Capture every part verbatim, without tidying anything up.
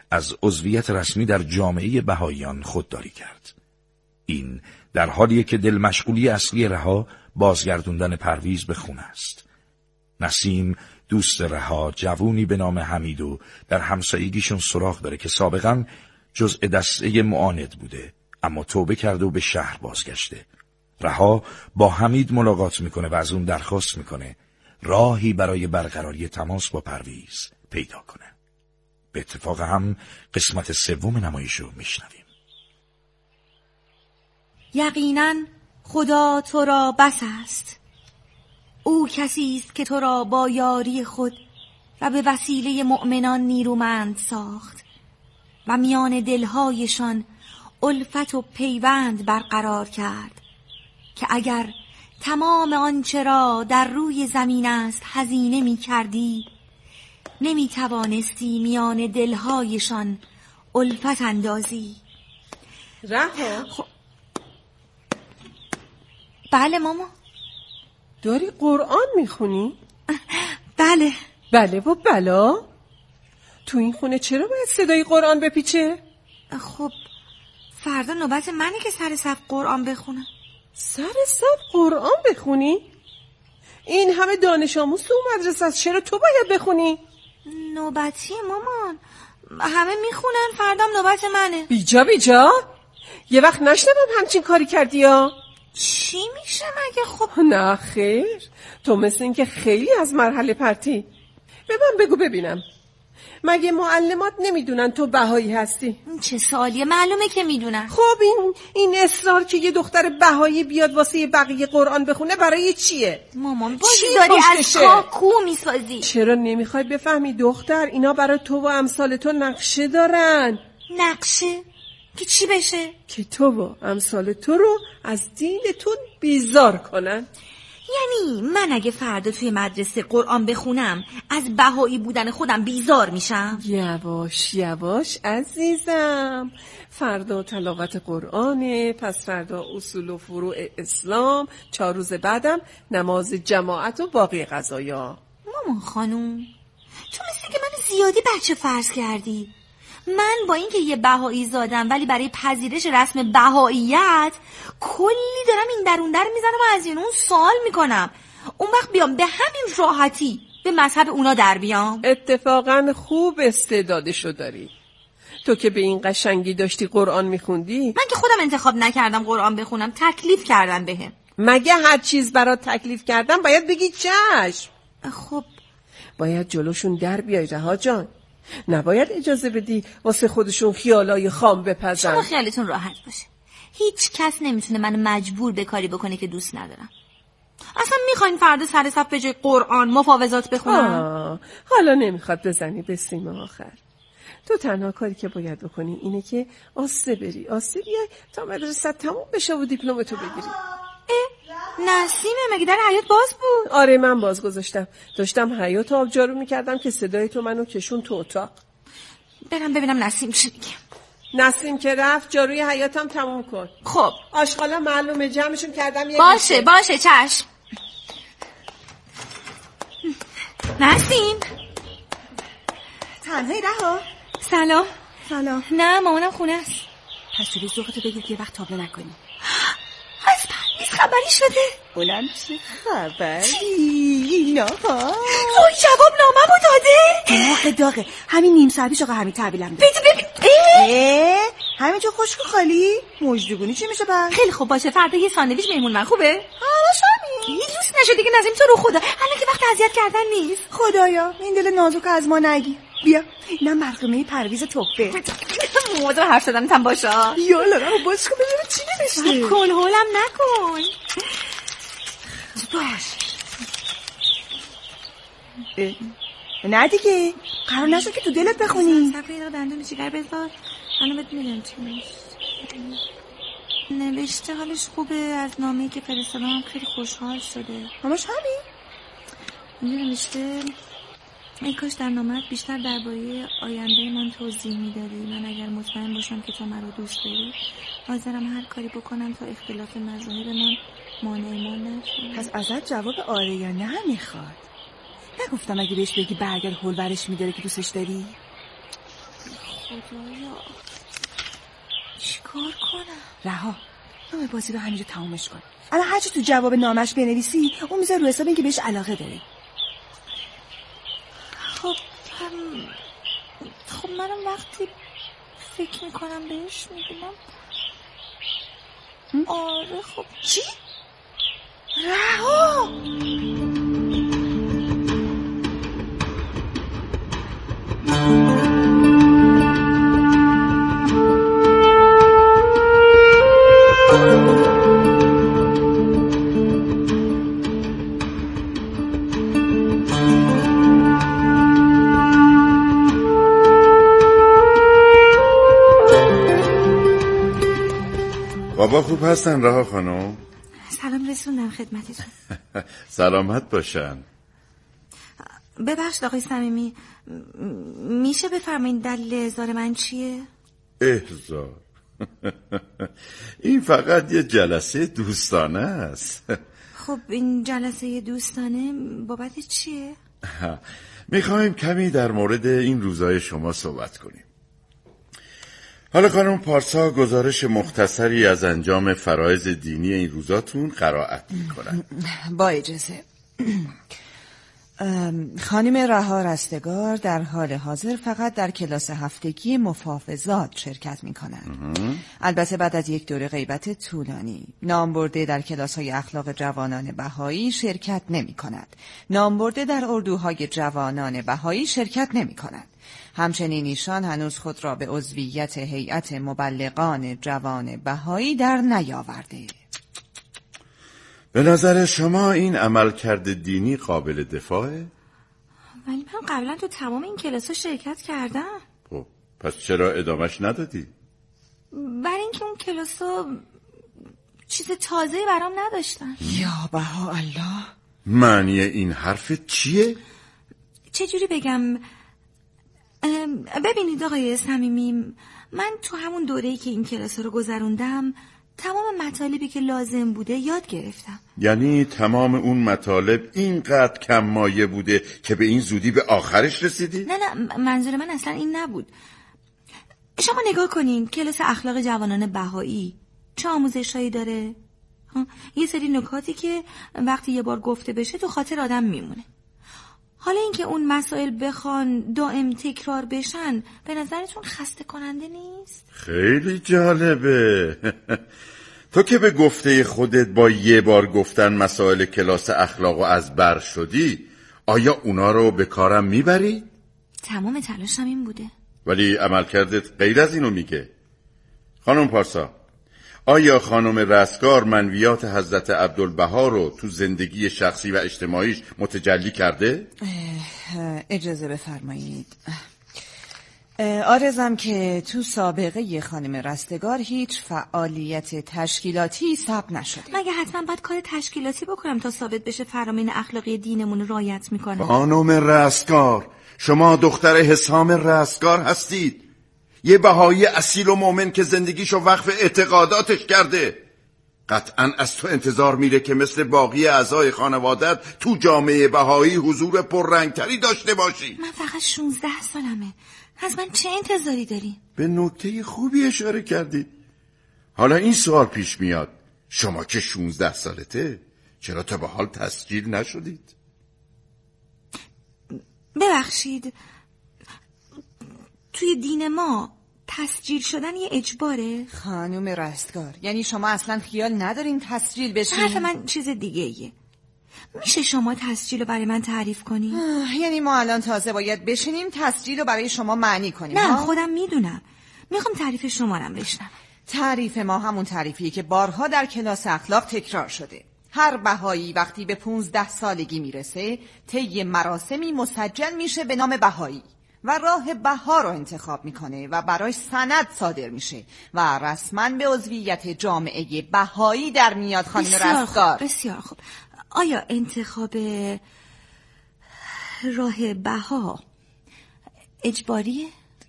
از عضویت رسمی در جامعه بهائیان خودداری کرد. این در حالیه که دل مشغولی اصلی رها بازگردوندن پرویز به خونه است. نسیم دوست رها جوونی به نام حمیدو در همسایگیشون سراغ داره که سابقاً جزء دسته معاند بوده، اما توبه کرده و به شهر بازگشته. رها با حمید ملاقات میکنه و از اون درخواست میکنه راهی برای برقراری تماس با پرویز پیدا کنه. به اتفاق هم قسمت سوم نمایش رو میشنویم. یقینا خدا تو را بس است. او کسی است که تو را با یاری خود و به وسیله مؤمنان نیرومند ساخت و میان دلهایشان الفت و پیوند برقرار کرد که اگر تمام آنچه را در روی زمین است هزینه می کردی نمی توانستی میان دلهایشان الفت اندازی. رها خب بله ماما. داری قرآن میخونی؟ بله. بله و بلا؟ تو این خونه چرا باید صدای قرآن بپیچه؟ خب فردا نوبت منه که سر صف قرآن بخونم. سر صف قرآن بخونی؟ این همه دانش آموز تو مدرسه است، چرا تو باید بخونی؟ نوبتی مامان، همه میخونن، فردام نوبت منه. بیجا بیجا؟ یه وقت نشنوم همچین کاری کردی یا؟ چی میشه مگه؟ خب نه خیر، تو مثل این که خیلی از مرحله پرتی. به من بگو ببینم، مگه معلمات نمیدونن تو بهایی هستی؟ چه سوالیه؟ معلومه که میدونن. خب این این اصرار که یه دختر بهایی بیاد واسه بقیه قرآن بخونه برای چیه؟ مامان بازی داری از کاکو میسازی. چرا نمیخوای بفهمی دختر؟ اینا برای تو و امثال تو نقشه دارن. نقشه؟ که چی بشه؟ که تو و امثال تو رو از دینتون بیزار کنن. یعنی من اگه فردا توی مدرسه قرآن بخونم از بهایی بودن خودم بیزار میشم؟ یواش یواش عزیزم، فردا تلاوت قرآنه، پس فردا اصول و فروع اسلام، چهار روز بعدم نماز جماعت و باقی قضایا. مامان خانوم تو مثل که من زیادی بچه فرض کردی. من با اینکه یه بهایی زادم ولی برای پذیرش رسم بهاییت کلی دارم این درون در میزنم و از این اون سوال میکنم. اون وقت بیام به همین راحتی به مذهب اونا در بیام؟ اتفاقا خوب استعدادشو داری. تو که به این قشنگی داشتی قرآن میخوندی. من که خودم انتخاب نکردم قرآن بخونم، تکلیف کردن بهم. مگه هر چیز برات تکلیف کردن باید بگی چشم؟ خب باید جلوشون در بیای رها جان. نباید اجازه بدی واسه خودشون خیالای خام بپزن. شما خیالتون راحت باشه، هیچ کس نمیتونه منو مجبور به کاری بکنه که دوست ندارم. اصلا میخواین فردا سر صف به جای قرآن مفاوضات بخونم؟ حالا نمیخواد بزنی به سیم آخر. تو تنها کاری که باید بکنی اینه که آسته بری آسته بیای تا مدرسه تموم بشه و دیپلمتو بگیری. نسیمه مگه در حیاط باز بود؟ آره من باز گذاشتم، داشتم حیاط آب جارو میکردم که صدای تو منو کشون تو اتاق. برم ببینم نسیم چی میگه. نسیم که رفت جاروی حیاطم تموم کن. خب آشغالا معلومه جمعشون کردم. یه باشه میشه. باشه چشم. نسیم تنهایی رها؟ سلام. سلام. نه مامانم خونه است. پس تو ذوقتو بگیر که یه وقت تابلو نکنی. از پرویز خبری شده؟ اونم چه خبری؟ اینا ها وای جواب ناممو داده؟ داغه داغه همین نیم ساعت پیش آقا همین تحویلم داد. ببین ببین اه همینجا خشک خالی مجدگونی چی میشه بعد؟ خیلی خوب باشه، فردا یه ساندویچ مهمون من خوبه؟ همش همین. یه دوست نشده که نظیم تو رو خدا الان که وقت اذیت کردن نیست. خدایا این دل نازک از ما نگی. بیا اینم مرقمه پرویز توفه. موضوع حرف زدنتم باشه. یالا رو باز کن ببینم چی نوشته. کن هولم نکن. باش. نه دیگه قرار نشد که تو دلت بخونی. صفحه اینا دندون جیگر بذار الان بهت میگم چی نوشته. نوشته حالش خوبه، از نامه‌ای که فرستادم خیلی خوشحال شده. همش همین؟ اینجا نوشته ای کاش در نامه‌ات بیشتر درباره آینده من توضیح میدادی. من اگر مطمئن باشم که تو مرا دوست داری حاضرم هر کاری بکنم تا اختلاف مذاهبمان مانع ما نشه. پس ازت جواب آره یا نه میخواد. نگفتم اگه بهش بگی برگر هول برش میداره که دوستش داری؟ خدایا چیکار کنم؟ رها، نام بازی رو همینجا تمومش کن. الان هرچی تو جواب نامش بنویسی اون میذاره رو حساب این که بهش علاقه داری. خب هم... خب منم وقتی فکر میکنم بهش میبینم. آره خب چی؟ رها! بابا خوب هستن رها خانم؟ سلام رسوندم خدمتتون. سلامت باشن. ببخشید آقای صمیمی، میشه بفرمایید دلیل احضار من چیه؟ احضار؟ این فقط یه جلسه دوستانه است. خب این جلسه دوستانه بابت چیه؟ میخوایم کمی در مورد این روزای شما صحبت کنیم. حالا خانم پارسا گزارش مختصری از انجام فرایض دینی این روزاتون قرائت میکنن. با اجازه. خانم رها رستگار در حال حاضر فقط در کلاس هفتگی مفاوضات شرکت میکنند. البته بعد از یک دوره غیبت طولانی. نامبرده در کلاس های اخلاق جوانان بهایی شرکت نمی کند. نامبرده در اردوهای جوانان بهایی شرکت نمی کند. همچنین ایشان هنوز خود را به عضویت هیئت مبلغان جوان بهایی در نیاورده. به نظر شما این عملکرد دینی قابل دفاعه؟ ولی من قبلا تو تمام این کلاس‌ها شرکت کردم. خب پس چرا ادامش ندادی؟ برای اینکه اون کلاس‌ها چیز تازه‌ای برام نداشتن. یا بها الله، معنی این حرف چیه؟ چجوری بگم؟ ببینید آقای صمیمی، من تو همون دوره‌ای که این کلاس رو گذروندم تمام مطالبی که لازم بوده یاد گرفتم. یعنی تمام اون مطالب اینقدر کم مایه بوده که به این زودی به آخرش رسیدی؟ نه نه، منظور من اصلا این نبود. شما نگاه کنین کلاس اخلاق جوانان بهایی چه آموزشایی داره؟ یه سری نکاتی که وقتی یه بار گفته بشه تو خاطر آدم میمونه. حالا اینکه اون مسائل بخوان دائم تکرار بشن به نظرتون خسته کننده نیست؟ خیلی جالبه. تو که به گفته خودت با یه بار گفتن مسائل کلاس اخلاق و از بر شدی، آیا اونا رو به کارم میبری؟ تمام تلاشم این بوده. ولی عملکردت غیر از اینو میگه. خانم پارسا، آیا خانم رستگار منویات حضرت عبدالبها رو تو زندگی شخصی و اجتماعیش متجلی کرده؟ اجازه بفرمایید. آرزم که تو سابقه خانم رستگار هیچ فعالیت تشکیلاتی ثبت نشده. مگه حتما باید کار تشکیلاتی بکنم تا ثابت بشه فرامین اخلاقی دینمون رعایت میکنه؟ خانم رستگار، شما دختر حسام رستگار هستید، یه بهایی اصیل و مومن که زندگیشو وقف اعتقاداتش کرده. قطعا از تو انتظار میره که مثل باقی اعضای خانوادت تو جامعه بهایی حضور پررنگتری داشته باشی. من فقط شانزده سالمه، از من چه انتظاری داری؟ به نکته خوبی اشاره کردی. حالا این سوال پیش میاد، شما که شانزده سالته چرا تا به حال تسجیل نشدید؟ ببخشید، توی دین ما تسجیل شدن یه اجباره؟ خانم رستگار، یعنی شما اصلا خیال ندارین تسجیل بشین؟ حرف من چیز دیگه ایه. میشه شما تسجیل رو برای من تعریف کنی؟ یعنی ما الان تازه باید بشینیم تسجیل رو برای شما معنی کنیم؟ نه ها؟ خودم میدونم، میخوام تعریف شما رو بشنوم. تعریف ما همون تعریفیه که بارها در کلاس اخلاق تکرار شده. هر بهایی وقتی به پونزده سالگی میرسه طی مراسمی مسجل میشه به نام بهایی و راه بها رو انتخاب میکنه و براش سند صادر میشه و رسما به عضویت جامعه بهایی در میاد. خانم رستگار، بسیار خوب. آیا انتخاب راه بها اجباریه؟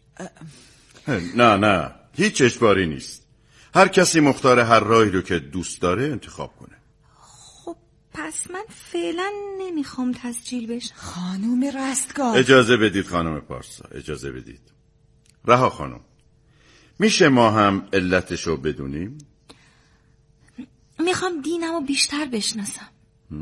نه نه، هیچ اجباری نیست. هر کسی مختار هر راهی رو که دوست داره انتخاب کنه. خب پس من فعلا نمیخوام تسجیل بشم. خانم رستگار، اجازه بدید خانم پارسا، اجازه بدید. رها خانم، میشه ما هم علتشو بدونیم؟ میخوام دینمو بیشتر بشناسم.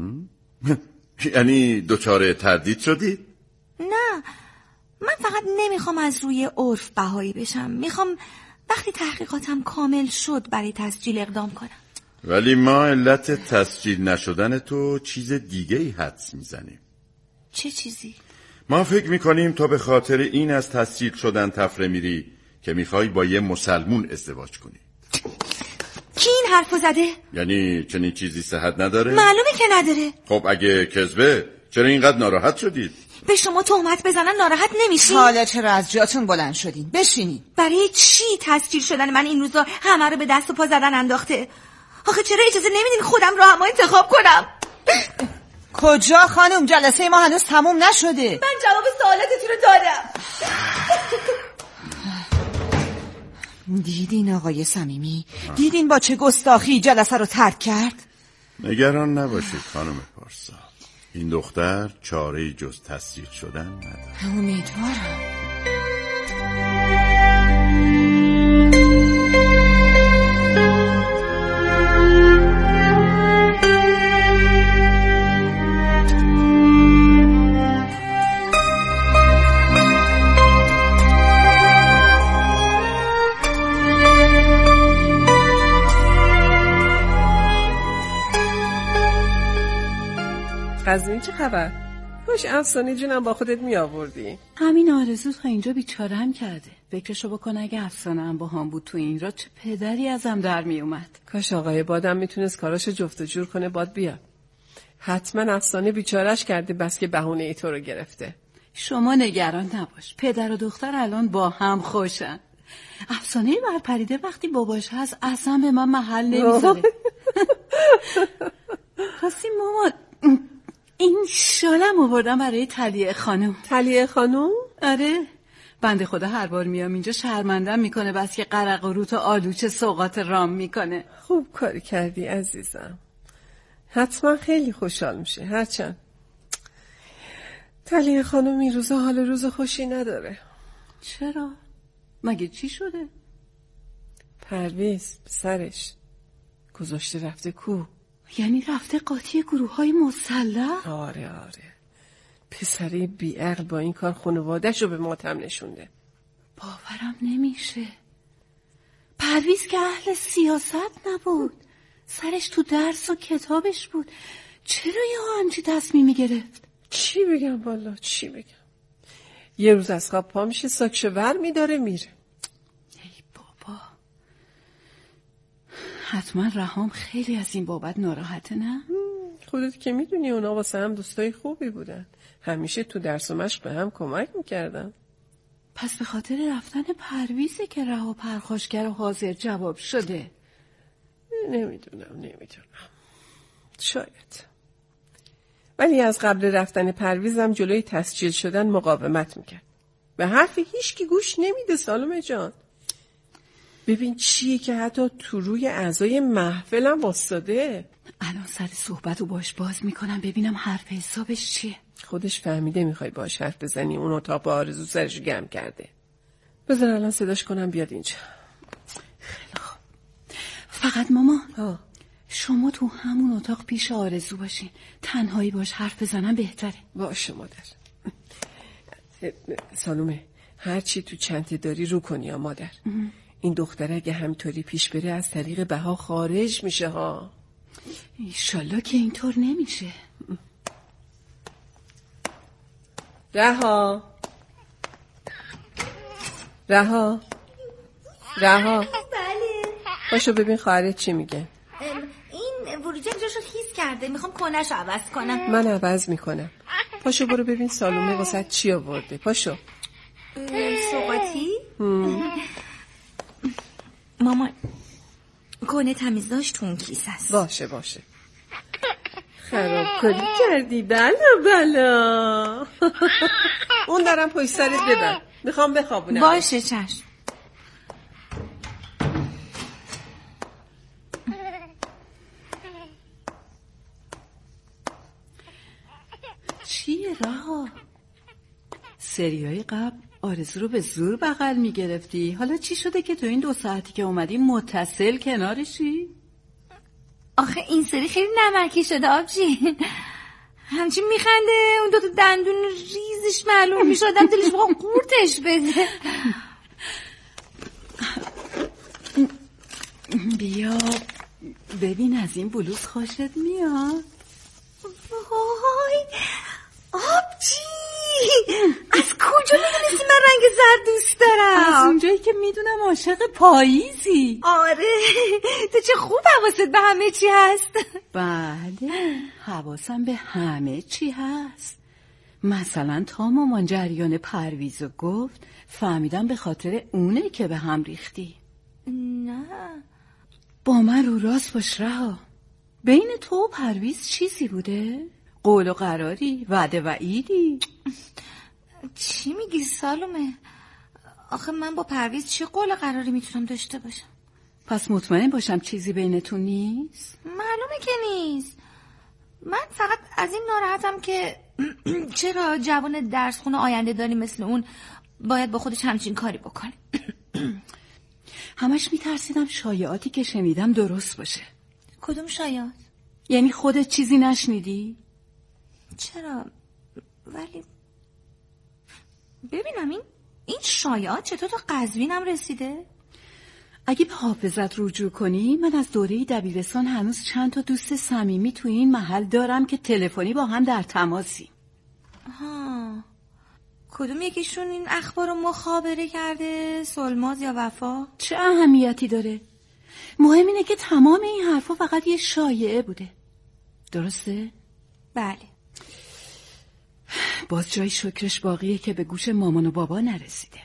یعنی دچار تردید شدید؟ نه، من فقط نمیخوام از روی عرف بهایی بشم. میخوام وقتی تحقیقاتم کامل شد برای تسجیل اقدام کنم. ولی ما علت تسجیل نشدن تو چیز دیگه ای حدس میزنیم. چه چیزی؟ ما فکر میکنیم تو به خاطر این از تسجیل شدن تفره میری که میخوای با یه مسلمون ازدواج کنی. کی این حرفو زده؟ یعنی چنین چیزی صحت نداره؟ معلومه که نداره. خب اگه کذبه چرا اینقدر ناراحت شدید؟ به شما تهمت بزنن ناراحت نمیشین؟ حالا چرا از جاتون بلند شدین؟ بشینین. برای چی تسجیل شدن من این روزا همه رو به دست و پا زدن انداخته؟ آخه چرا اجازه نمیدین خودم راهمو انتخاب کنم؟ کجا خانم؟ جلسه ما هنوز تموم نشده. من جواب سوالاتتون رو دادم. دیدین آقای صمیمی؟ دیدین با چه گستاخی جلسه رو ترک کرد؟ نگران نباشید خانم پارسا، این دختر چاره‌ای جز تسجیل شدن نداره. امیدوارم. قزوین چه خبر؟ کاش افسانه جونم با خودت می آوردی. همین آرزو تا اینجا بیچاره‌ام کرده. فکرشو بکن اگه افسانه هم با هم بود تو این را چه پدری ازم در می اومد. کاش آقای بادم میتونست کاراشو جفت و جور کنه باد بیاد. حتما افسانه بیچارهش کرده بس که بهونه ای تو رو گرفته. شما نگران نباش، پدر و دختر الان با هم خوشن. افسانه برپریده وقتی باباش هست اصلا به من محل نمیذاره. راستی مامان، این شالم آوردم برای تلیه خانم. تلیه خانم؟ آره، بنده خدا هر بار میام اینجا شرمندم میکنه بس که قرق و روت و آلوچه سوغات رام میکنه. خوب کاری کردی عزیزم، حتما خیلی خوشحال میشه. هرچند تلیه خانم این روزا حال روز خوشی نداره. چرا؟ مگه چی شده؟ پرویز پسرش گذاشته رفته کو. یعنی رفته قاطی گروه های مسلح؟ آره آره، پسری بیعقل با این کار خانواده‌ش رو به ماتم نشونده. باورم نمیشه. پرویز که اهل سیاست نبود، سرش تو درس و کتابش بود، چرا یه همچی تصمیمی گرفت؟ چی بگم والا چی بگم. یه روز از خواب پا میشه ساکشو ور میداره میره. ای بابا، حتما رهام خیلی از این بابت ناراحته نه؟ خودت که میدونی اونا واسه هم دوستای خوبی بودن، همیشه تو درس و مشق به هم کمک میکردن. پس به خاطر رفتن پرویزه که رها پرخاشگر و حاضر جواب شده. نمیدونم نمیدونم شاید. ولی از قبل رفتن پرویزم جلوی تسجیل شدن مقاومت میکرد. به حرف هیچ کی گوش نمیده سالمه جان. ببین چیه که حتی تو روی اعضای محفلم واسطاده. الان سر صحبت رو باش باز میکنم ببینم حرف حسابش چیه. خودش فهمیده میخوای باش حرف بزنی، اون اتاق با آرزو سرشو گرم کرده. بذار الان صداش کنم بیاد اینجا. خیلی خوب. فقط ماما ها. شما تو همون اتاق پیش آرزو باشین، تنهایی باش حرف بزنم بهتره. باشه مادر. سالومه هر چی تو چنته داری رو کنی یا مادر. ام. این دختر اگه همینطوری پیش بره از طریق بها خارج میشه ها. ایشالله که اینطور نمیشه. رها رها رها بله. باشو ببین خواهرت چی میگه. این ورودی جاشو خیس کرده، میخوام کنه‌شو عوض کنم. من عوض میکنم. پاشو برو ببین سالومه واسه چی آورده. پاشو. سوغاتی؟ مامان کنه تمیزداش تو اون کیسه است. باشه باشه. خراب کاری کردی بلا بلا. اون دارم پشت سرت ببر، میخوام بخوابونم. باشه چشم. چیه رها؟ سریای قبل آرزو رو به زور بغل میگرفتی. حالا چی شده که تو این دو ساعتی که اومدی متصل کنارشی؟ آخه این سری خیلی نمکی شده آبجی. همچین میخنده اون دو تا دندون ریزش معلوم میشدم دلش بخواه قورتش بده. بیا ببین از این بلوز خوشت میاد. وای آبجی از کجا میدونستی من رنگ زرد دوست دارم؟ از اونجایی که میدونم عاشق پاییزی. آره تو چه خوب حواست به همه چی هست. بله حواسم به همه چی هست. مثلا تا مامان جریان پرویزو گفت فهمیدم به خاطر اونه که به هم ریختی. نه با من رو راست باش رها. بین تو و پرویز چیزی بوده؟ قول و قراری؟ وعده و عیدی؟ چی میگی سالومه؟ آخه من با پرویز چه قول و قراری میتونم داشته باشم؟ پس مطمئن باشم چیزی بینتون نیست؟ معلومه که نیست. من فقط از این ناراحتم که چرا جوان درس خونه آینده داری مثل اون باید با خودش همچین کاری بکنه. همش میترسیدم شایعاتی که شنیدم درست باشه. کدوم شایعات؟ یعنی خودت چیزی نشنیدی؟ چرا؟ ولی ببینم این این شایعات چطور تا قزوینم رسیده؟ اگه به حافظت رجوع کنی من از دوره دبیرستان هنوز چند تا دوست صمیمی توی این محل دارم که تلفنی با هم در تماسیم. ها کدوم یکیشون این اخبار رو مخابره کرده؟ سلماز یا وفا؟ چه اهمیتی داره؟ مهم اینه که تمام این حرفا فقط یه شایعه بوده. درسته؟ بله. باز جای شکرش باقیه که به گوش مامان و بابا نرسیده.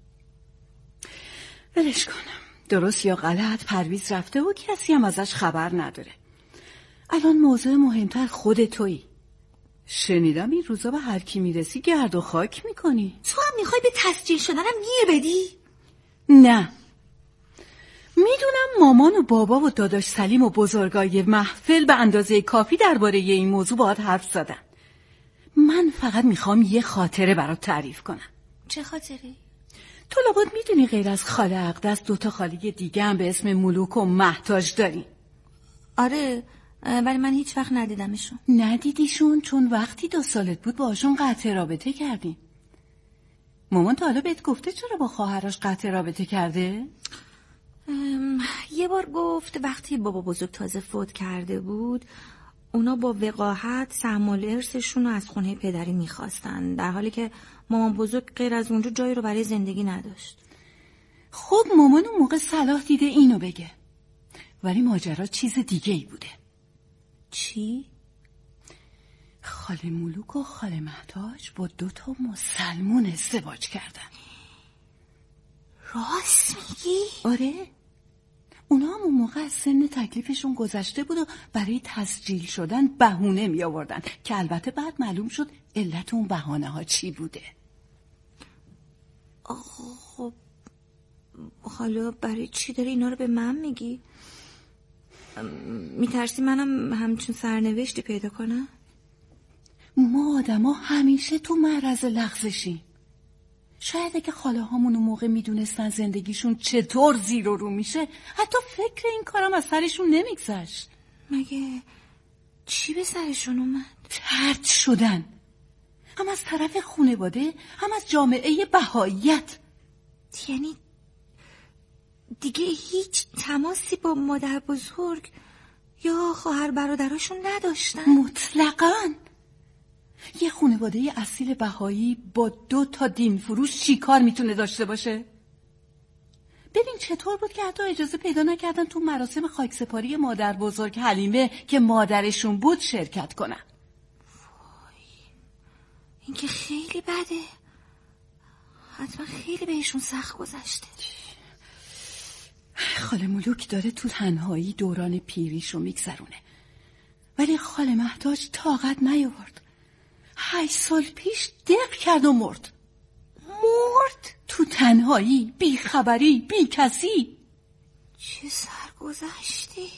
ولش کنم. درست یا غلط پرویز رفته و کسی هم ازش خبر نداره. الان موضوع مهمتر خود تویی. شنیدم این روزا به هر کی میرسی گرد و خاک میکنی. تو هم میخوای به تسجیل شدنم گیر بدی؟ نه میدونم مامان و بابا و داداش سلیم و بزرگای محفل به اندازه کافی درباره این موضوع باهات حرف زدن. من فقط میخوام یه خاطره برات تعریف کنم. چه خاطره؟ تو لابد میدونی غیر از خاله اقدس دوتا خاله دیگه هم به اسم ملوک و مهتاج داری. آره ولی من هیچ وقت ندیدمشون. ندیدیشون چون وقتی دو سالت بود باشون قطع رابطه کردی. مامان تا حالا بهت گفته چرا با خواهرش قطع رابطه کرده؟ یه بار گفت وقتی بابا بزرگ تازه فوت کرده بود اونا با وقاحت سهم ارثشون رو از خونه پدری میخواستن، در حالی که مامان بزرگ غیر از اونجا جایی رو برای زندگی نداشت. خب مامان اون موقع صلاح دیده اینو بگه، ولی ماجرا چیز دیگه ای بوده. چی؟ خاله ملوک و خاله مهتاج با دو تا مسلمون ازدواج کردن. راست میگی؟ آره اونا هم اون موقع از سن تکلیفشون گذشته بود و برای تسجیل شدن بهونه می آوردن که البته بعد معلوم شد علت اون بهانه ها چی بوده. خب حالا برای چی داری اینا رو به من میگی؟ میترسی منم همچون سرنوشتی پیدا کنم؟ ما آدم ها همیشه تو معرض لغزشیم. شاید اگه خاله هامون اون موقع میدونستن زندگیشون چطور زیر و رو میشه حتی فکر این کارم از سرشون نمیگذشت. مگه چی به سرشون اومد؟ طرد شدن، هم از طرف خانواده هم از جامعه بهاییت. یعنی دیگه هیچ تماسی با مادر بزرگ یا خواهر برادراشون نداشتن؟ مطلقاً. یه خانواده اصیل بهایی با دو تا دین فروش چی کار میتونه داشته باشه؟ ببین چطور بود که حتی اجازه پیدا نکردن تو مراسم خاکسپاری مادر بزرگ حلیمه که مادرشون بود شرکت کنن. وای این که خیلی بده. حتما خیلی بهشون سخت گذشته. خاله ملوک داره تو تنهایی دوران پیریشو میگذرونه، ولی خاله مهتاج طاقت نیاورد. هشت سال پیش دق کرد و مرد. مرد؟ تو تنهایی، بی خبری، بی کسی. چه سرگذشتی؟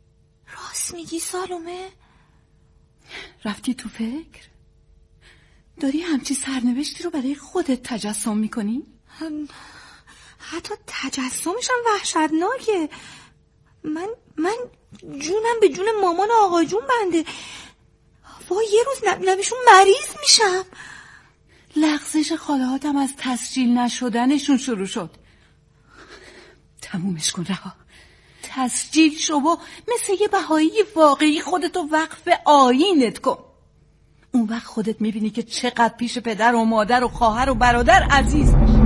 راست میگی سالومه؟ رفتی تو فکر؟ داری همچی سرنوشتی رو برای خودت تجسم میکنی؟ حتی تجسمشم وحشتناکه. من من جونم به جون مامان و آقا جون بنده. وای یه روز لب لبشون مریض میشم. لغزش خالهاتم از تسجیل نشدنشون شروع شد. تمومش کن رها. تسجیل شو و مثل یه بهایی واقعی خودتو وقف آیینت کن. اون وقت خودت میبینی که چقدر پیش پدر و مادر و خواهر و برادر عزیز میشی.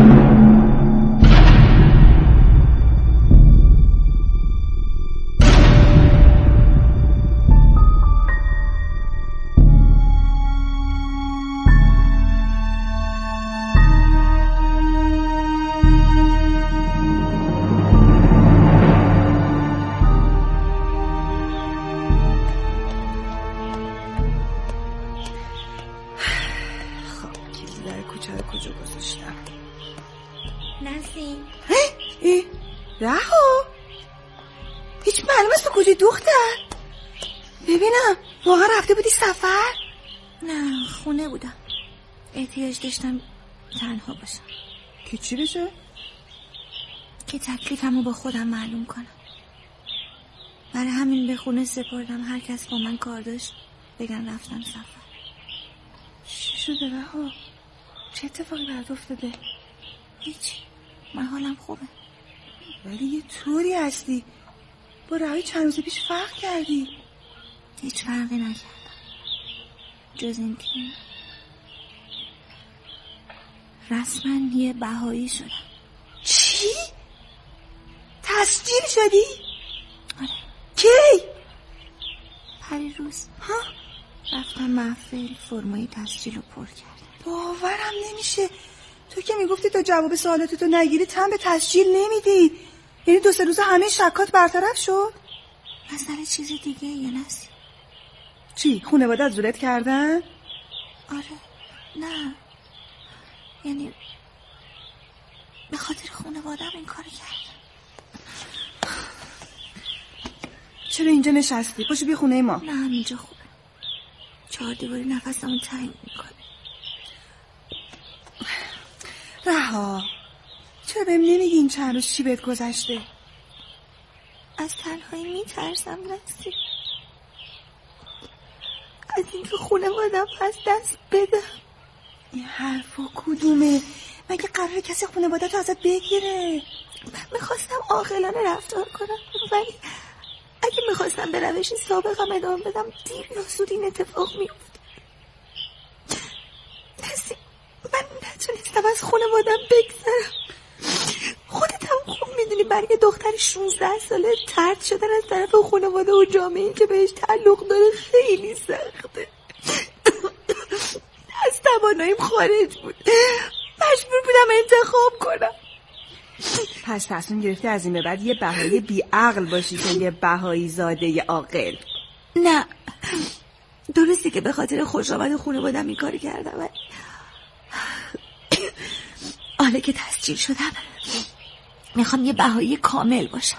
نسیم رها هیچ معلوم است تو کجای دختر؟ ببینم واقعا رفته بودی سفر؟ نه خونه بودم. احتیاج داشتم تنها باشم. که چی بشه؟ که تکلیفمو با خودم معلوم کنم. برای همین به خونه سپردم هر کس با من کار داشت بگن رفتم سفر. چی شده رها؟ چه اتفاقی برات افتاده؟ هیچی، من حالم خوبه. ولی یه طوری هستی با رهایی چند روز پیش فرق کردی. هیچ فرقی نکردم جز این که رسما یه بهایی شدم. چی؟ تسجیل شدی؟ آره. کی؟ پری روز ها؟ رفتم محفل فرمای تسجیل رو پر کردم. باورم نمیشه. تو که میگفتی تا جواب سوالاتتو نگیری تن به تسجیل نمیدی. یعنی دو سه روز همه شکات برطرف شد؟ مسئله چیز دیگه یا نسی؟ چی؟ خانواده از زورت کردن؟ آره. نه یعنی به خاطر خانواده‌ام این کار کردم. چرا اینجا نشستی؟ پاشو بیا خونه ما. نه همینجا خوبه. چهار دیواری نفسمو تنگ میکنه. رها چرا بهم نمیگی این چند روز چی بهت گذشته؟ از تنهایی میترسم نسیم. از اینکه خانواده‌ام از دست بدم. این حرفا کدومه؟ مگه قراره کسی خانواده‌تو ازت بگیره؟ من میخواستم عاقلانه رفتار کنم ولی اگه میخواستم به روش سابقم ادامه بدم دیر یا زود این اتفاق میفت. نسیم من نتونستم از خانوادم بگذرم. خودت هم خوب میدونی برای یه دختر شونزده ساله طرد شدن از طرف خانواده و جامعه‌ای که بهش تعلق داره خیلی سخته. از تواناییم خارج بود. مجبور بودم انتخاب کنم. پس تصمیم گرفتی از این به بعد یه بهایی بی عقل باشی که یه بهایی زاده عاقل؟ نه درسته که به خاطر خوشامد خانواده‌ام این کاری کردم ولی حالا که تسجیل شدم میخوام یه بهایی کامل باشم.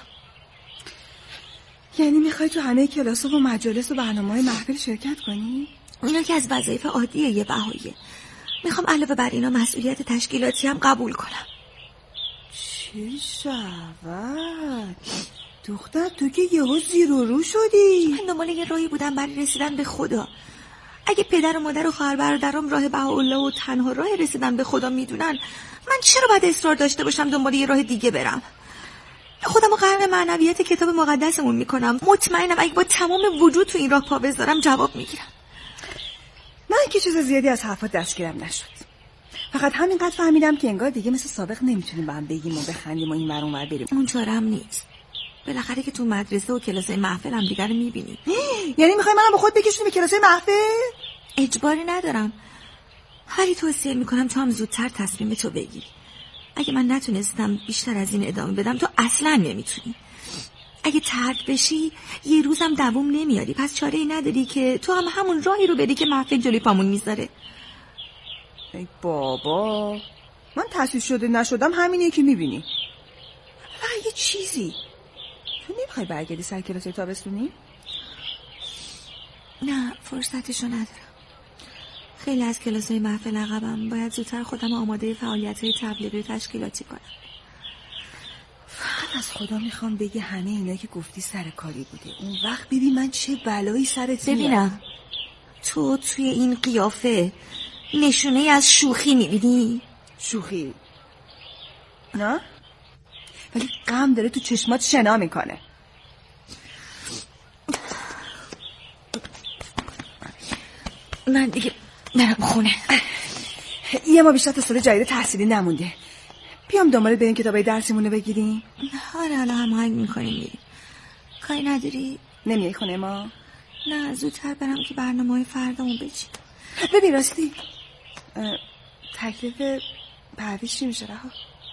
یعنی میخوای تو همه کلاس و مجالس و برنامه‌های محفل شرکت کنی؟ اینا که از وظایف عادیه یه بهاییه. میخوام علاوه بر اینا مسئولیت تشکیلاتی هم قبول کنم. چه شود؟ دختر تو که یهو زیر و رو شدی. من دنبال یه راهی بودم برای رسیدن به خدا. اگه پدر و مادر و خواهر برادرام راه بهاءالله و تنها راه رسیدن به خدا میدونن من چرا باید اصرار داشته باشم دنبال یه راه دیگه برم؟ خودمو غرق معنویات کتاب مقدسمون میکنم. مطمئنم اگه با تمام وجود تو این راه پا بذارم جواب میگیرم. من که چیز زیادی از حرفات دستگیرم نشد. فقط همینقدر فهمیدم که انگار دیگه مثل سابق نمیتونیم با هم بگیم و بخندیم و این ور اون ور بریم. اون چارم نیست. بالاخره که تو مدرسه و کلاسای محفل هم دیگه رو میبینی. یعنی میخوای منم با خود بکشونی به کلاسای محفل؟ اجباری ندارم. ولی توصیه میکنم تو هم زودتر تصمیم تو بگیری. اگه من نتونستم بیشتر از این ادامه بدم تو اصلا نمیتونی. اگه ترک بشی یه روزم دووم نمیاری. پس چاره‌ای نداری که تو هم همون راهی رو بری که محفل جلوی پامون میذاره. ای بابا من تأسیس شده نشدم همینیه که میبینی. فقط یه چیزی تو نمیخوای برگردی سر کلاسای تابستونی؟ نه فرصتشو ندارم. خیلی از کلاس‌های محفل عقبم. باید زودتر خودم آماده فعالیت‌های تبلیغی تشکیلاتی کنم. فقط از خدا میخوام بگی همه اینا که گفتی سر کاری بوده. اون وقت ببین من چه بلایی سرت میاد. ببینم تو توی این قیافه نشونه از شوخی میبینی؟ شوخی؟ نه؟ ولی غم داره تو چشمات شنا میکنه. من دیگه برم خونه. یه ما بیشتر تا سال جدید تحصیلی نمونده. بیام دنبال بریم کتابای درسیمونو بگیریم. آره حالا هماهنگ میکنیم میریم. کاری نداری؟ نمیای خونه ما؟ نه زودتر برم که برنامه‌های فردامون بچینم. ببین راستی تکلیف پرویز چی میشه رها؟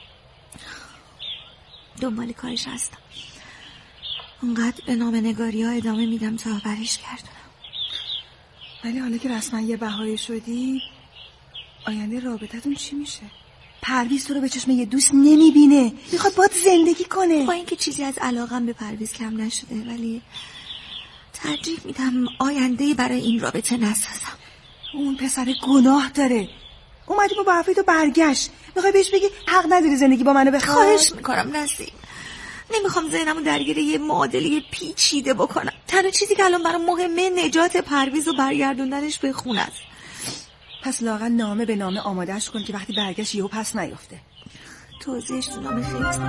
دنبال کارش هستم. اونقدر به نامه‌نگاری ها ادامه میدم تا برش گردونم. ولی حالا که رسما یه بهایی شدی آینده رابطتون چی میشه؟ پرویز تو رو به چشم یه دوست نمیبینه، میخواد باهات زندگی کنه. با اینکه چیزی از علاقم به پرویز کم نشده ولی ترجیح میدم آینده برای این رابطه نسازم. اون پسر گناه داره. اومدی با حرفی تو برگشت، میخوای بهش بگی حق نداری زندگی با منو بخوای؟ خواهش میکنم نسیم، نمیخوام ذهنمو درگیر یه معادله پیچیده بکنم. تنها چیزی که الان برام مهمه نجات پرویز و برگردوندنش به خونه است. پس لااقل نامه به نامه آمادهش کن که وقتی برگشت یهو پس نیفته. توضیحش تو نامه خیلی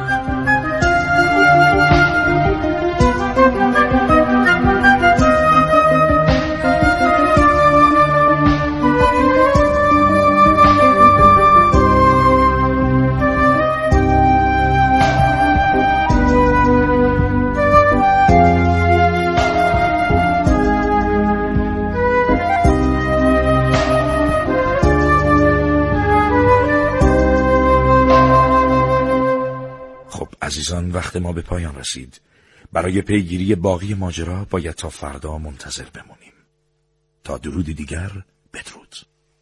عزیزان وقت ما به پایان رسید. برای پیگیری باقی ماجرا باید تا فردا منتظر بمونیم. تا درودی دیگر بدرود.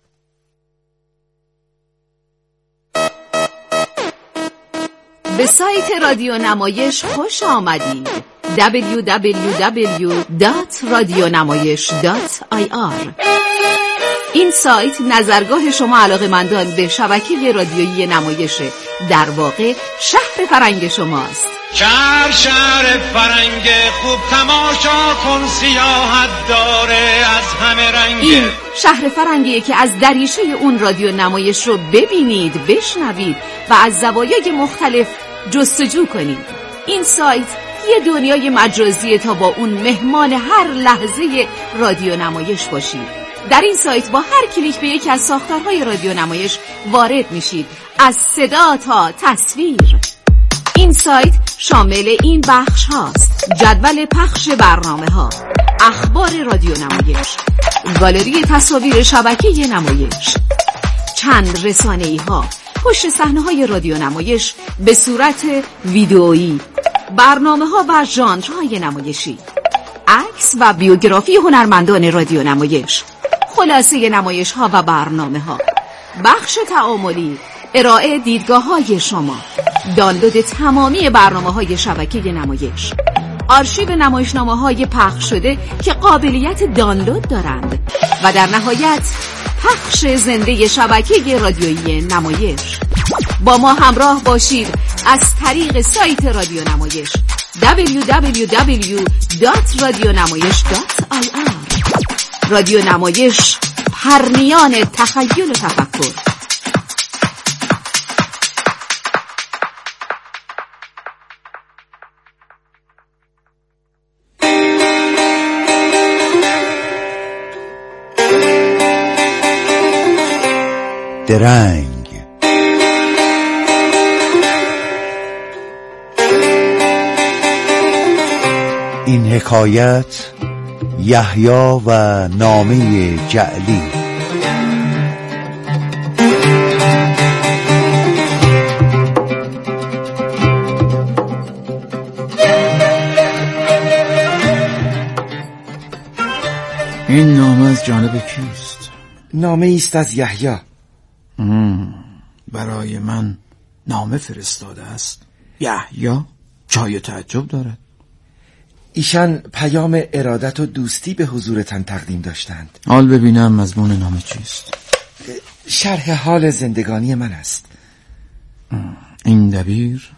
به سایت رادیو نمایش خوش آمدید. دبلیو دبلیو دبلیو دات رادیونمایش دات آی آر. این سایت نظرگاه شما علاقه‌مندان به شبکه رادیویی نمایشه. در واقع شهر فرنگ شماست. شهر شهر فرنگ خوب تماشا کن، سیاحت داره از همه رنگ. این شهر فرنگیه که از دریچه اون رادیو نمایش رو ببینید، بشنوید و از زوایای مختلف جستجو کنید. این سایت یه دنیای مجازیه تا با اون مهمان هر لحظه رادیو نمایش باشید. در این سایت با هر کلیک به یکی از ساختارهای رادیو نمایش وارد میشید، از صدا تا تصویر. این سایت شامل این بخش هاست: جدول پخش برنامه ها، اخبار رادیو نمایش، گالری تصاویر شبکه نمایش، چند رسانه‌ای ها، پشت صحنه های رادیو نمایش به صورت ویدئویی، برنامه ها و ژانرهای نمایشی، عکس و بیوگرافی هنرمندان رادیو نمایش، خلاصه نمایش ها و برنامه ها، بخش تعاملی، ارائه دیدگاه های شما، دانلود تمامی برنامه های شبکه نمایش، آرشیو نمایشنامه های پخش شده که قابلیت دانلود دارند و در نهایت پخش زنده شبکه رادیویی نمایش. با ما همراه باشید از طریق سایت رادیو نمایش دبلیو دبلیو دبلیو دات رادیونمایش دات آی آر. رادیو نمایش، پرنیان تخیل و تفکر. درنگ. این حکایت یحیی و نامه جعلی. این نامه از جانب کیست؟ نامه است از یحیی. برای من نامه فرستاده است. یحیی؟ جای تعجب دارد. ایشان پیام ارادت و دوستی به حضورتان تقدیم داشتند. حال ببینم مضمون نامه چیست؟ شرح حال زندگانی من است. این دبیر